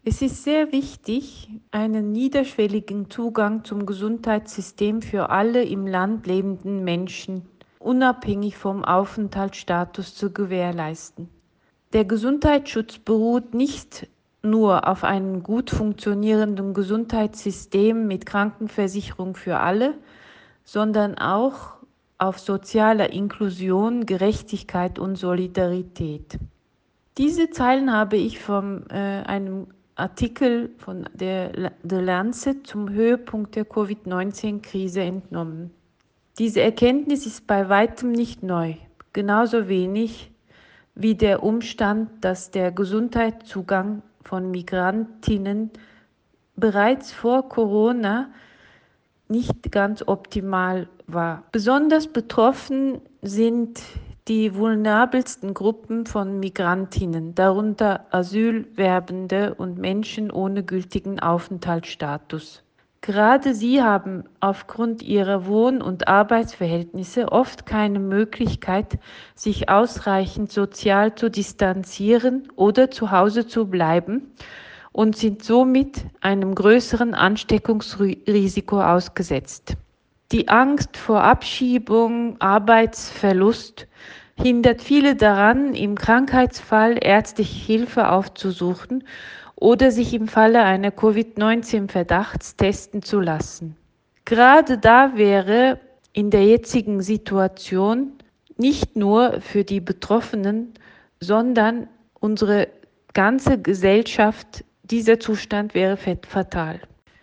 Es ist sehr wichtig, einen niederschwelligen Zugang zum Gesundheitssystem für alle im Land lebenden Menschen, unabhängig vom Aufenthaltsstatus, zu gewährleisten. Der Gesundheitsschutz beruht nicht nur auf einem gut funktionierenden Gesundheitssystem mit Krankenversicherung für alle, sondern auch auf sozialer Inklusion, Gerechtigkeit und Solidarität. Diese Zeilen habe ich von einem Artikel von der The Lancet zum Höhepunkt der Covid-19-Krise entnommen. Diese Erkenntnis ist bei weitem nicht neu, genauso wenig wie der Umstand, dass der Gesundheitszugang von Migrantinnen bereits vor Corona nicht ganz optimal war. Besonders betroffen sind die vulnerabelsten Gruppen von Migrantinnen, darunter Asylwerbende und Menschen ohne gültigen Aufenthaltsstatus. Gerade sie haben aufgrund ihrer Wohn- und Arbeitsverhältnisse oft keine Möglichkeit, sich ausreichend sozial zu distanzieren oder zu Hause zu bleiben und sind somit einem größeren Ansteckungsrisiko ausgesetzt. Die Angst vor Abschiebung, Arbeitsverlust hindert viele daran, im Krankheitsfall ärztliche Hilfe aufzusuchen oder sich im Falle einer Covid-19-Verdachts testen zu lassen. Gerade da wäre in der jetzigen Situation nicht nur für die Betroffenen, sondern unsere ganze Gesellschaft, dieser Zustand wäre fatal.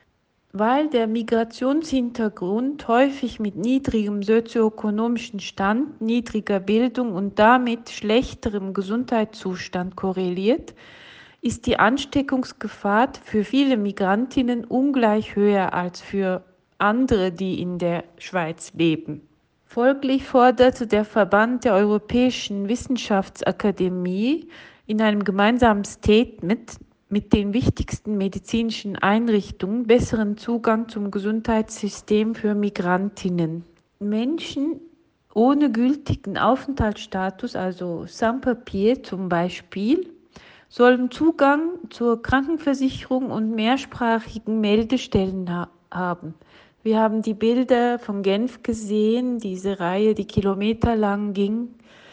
Weil der Migrationshintergrund häufig mit niedrigem sozioökonomischen Stand, niedriger Bildung und damit schlechterem Gesundheitszustand korreliert, ist die Ansteckungsgefahr für viele Migrantinnen ungleich höher als für andere, die in der Schweiz leben. Folglich forderte der Verband der Europäischen Wissenschaftsakademie in einem gemeinsamen Statement mit den wichtigsten medizinischen Einrichtungen besseren Zugang zum Gesundheitssystem für Migrantinnen. Menschen ohne gültigen Aufenthaltsstatus, also Sans-Papier zum Beispiel, sollen Zugang zur Krankenversicherung und mehrsprachigen Meldestellen haben. Wir haben die Bilder von Genf gesehen, diese Reihe, die kilometerlang ging,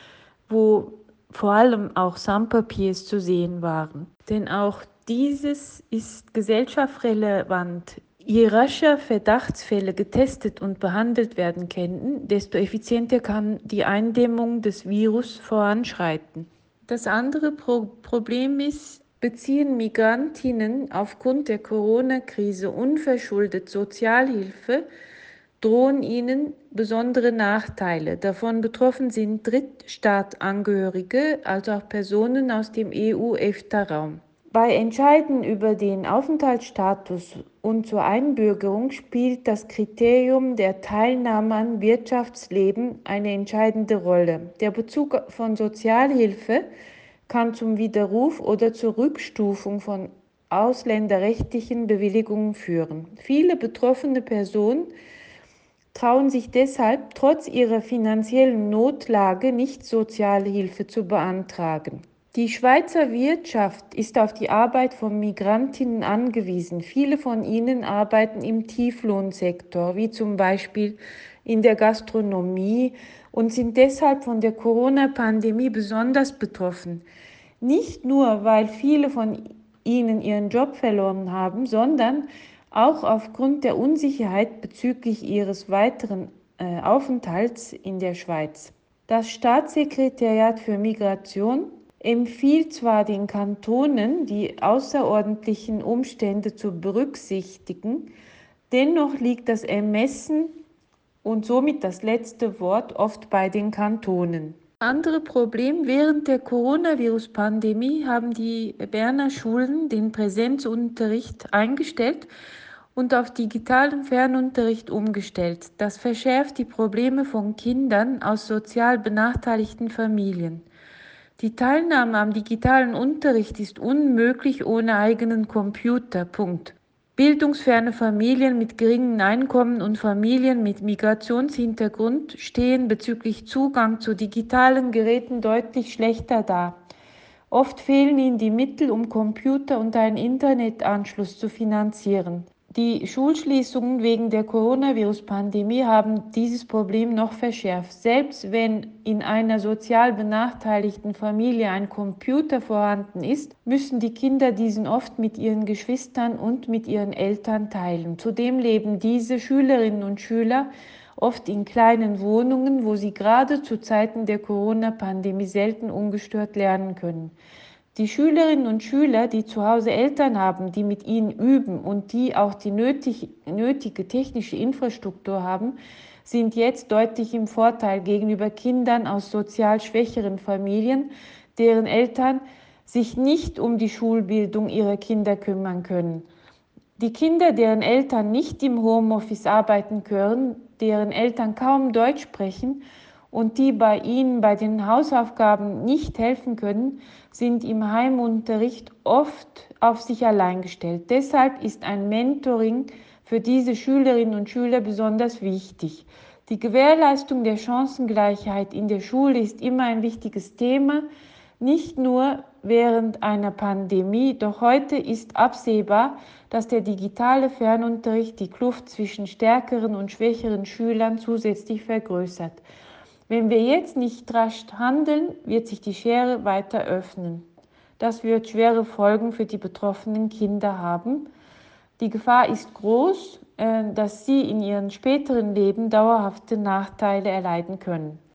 wo vor allem auch Sans-Papiers zu sehen waren. Denn auch dieses ist gesellschaftsrelevant. Je rascher Verdachtsfälle getestet und behandelt werden können, desto effizienter kann die Eindämmung des Virus voranschreiten. Das andere Problem ist, beziehen Migrantinnen aufgrund der Corona-Krise unverschuldet Sozialhilfe, drohen ihnen besondere Nachteile. Davon betroffen sind Drittstaatangehörige, also auch Personen aus dem EU-EFTA-Raum. Bei Entscheiden über den Aufenthaltsstatus und zur Einbürgerung spielt das Kriterium der Teilnahme am Wirtschaftsleben eine entscheidende Rolle. Der Bezug von Sozialhilfe kann zum Widerruf oder zur Rückstufung von ausländerrechtlichen Bewilligungen führen. Viele betroffene Personen trauen sich deshalb trotz ihrer finanziellen Notlage nicht, Sozialhilfe zu beantragen. Die Schweizer Wirtschaft ist auf die Arbeit von Migrantinnen angewiesen. Viele von ihnen arbeiten im Tieflohnsektor, wie zum Beispiel in der Gastronomie, und sind deshalb von der Corona-Pandemie besonders betroffen. Nicht nur, weil viele von ihnen ihren Job verloren haben, sondern auch aufgrund der Unsicherheit bezüglich ihres weiteren Aufenthalts in der Schweiz. Das Staatssekretariat für Migration empfiehlt zwar den Kantonen, die außerordentlichen Umstände zu berücksichtigen, dennoch liegt das Ermessen und somit das letzte Wort oft bei den Kantonen. Andere Problem: Während der Coronavirus-Pandemie haben die Berner Schulen den Präsenzunterricht eingestellt und auf digitalen Fernunterricht umgestellt. Das verschärft die Probleme von Kindern aus sozial benachteiligten Familien. Die Teilnahme am digitalen Unterricht ist unmöglich ohne eigenen Computer. Punkt. Bildungsferne Familien mit geringem Einkommen und Familien mit Migrationshintergrund stehen bezüglich Zugang zu digitalen Geräten deutlich schlechter da. Oft fehlen ihnen die Mittel, um Computer und einen Internetanschluss zu finanzieren. Die Schulschließungen wegen der Coronavirus-Pandemie haben dieses Problem noch verschärft. Selbst wenn in einer sozial benachteiligten Familie ein Computer vorhanden ist, müssen die Kinder diesen oft mit ihren Geschwistern und mit ihren Eltern teilen. Zudem leben diese Schülerinnen und Schüler oft in kleinen Wohnungen, wo sie gerade zu Zeiten der Corona-Pandemie selten ungestört lernen können. Die Schülerinnen und Schüler, die zu Hause Eltern haben, die mit ihnen üben und die auch die nötige technische Infrastruktur haben, sind jetzt deutlich im Vorteil gegenüber Kindern aus sozial schwächeren Familien, deren Eltern sich nicht um die Schulbildung ihrer Kinder kümmern können. Die Kinder, deren Eltern nicht im Homeoffice arbeiten können, deren Eltern kaum Deutsch sprechen und die bei ihnen bei den Hausaufgaben nicht helfen können, sind im Heimunterricht oft auf sich allein gestellt. Deshalb ist ein Mentoring für diese Schülerinnen und Schüler besonders wichtig. Die Gewährleistung der Chancengleichheit in der Schule ist immer ein wichtiges Thema, nicht nur während einer Pandemie, doch heute ist absehbar, dass der digitale Fernunterricht die Kluft zwischen stärkeren und schwächeren Schülern zusätzlich vergrößert. Wenn wir jetzt nicht rasch handeln, wird sich die Schere weiter öffnen. Das wird schwere Folgen für die betroffenen Kinder haben. Die Gefahr ist groß, dass sie in ihrem späteren Leben dauerhafte Nachteile erleiden können.